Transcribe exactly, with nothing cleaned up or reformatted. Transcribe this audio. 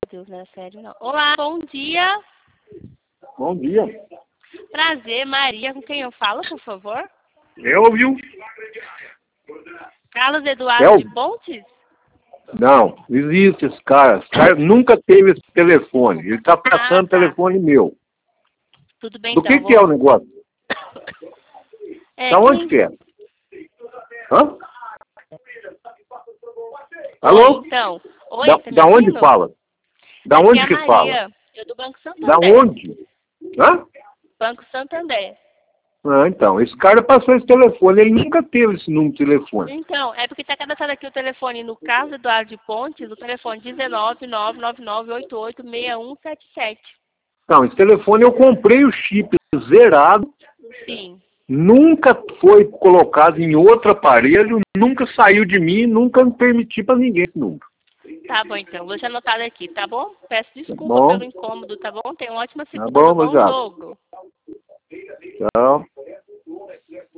Deus, não é sério não. Olá, bom dia. Bom dia. Prazer, Maria, com quem eu falo, por favor? Eu, viu? Carlos Eduardo Eu? de Pontes? Não, existe esse cara. Esse cara nunca teve esse telefone. Ele está passando Ah, tá. telefone meu. Tudo bem, Do então. que, que é o negócio? É, Da onde quem... que é? Hã? Oi, Alô? então. Oi, Da, tá me da onde ouvindo? fala? Da Aqui é onde a que fala? Maria, eu do Banco Da Santander. onde? Hã? Banco Santander. Ah, então, esse cara passou esse telefone, ele nunca teve esse número de telefone. Então, é porque está cadastrado aqui o telefone no Carlos Eduardo de Pontes, o telefone dezenove, nove nove nove, oito oito, seis um sete sete. Então, esse telefone eu comprei o chip zerado, Sim. nunca foi colocado em outro aparelho, nunca saiu de mim, nunca me permiti para ninguém esse número. Tá bom, então. Vou já anotar aqui, tá bom? Peço Tá desculpa bom? pelo incômodo, tá bom? Tenha uma ótima Tá segunda, bom, bom Mozart. jogo. Tchau.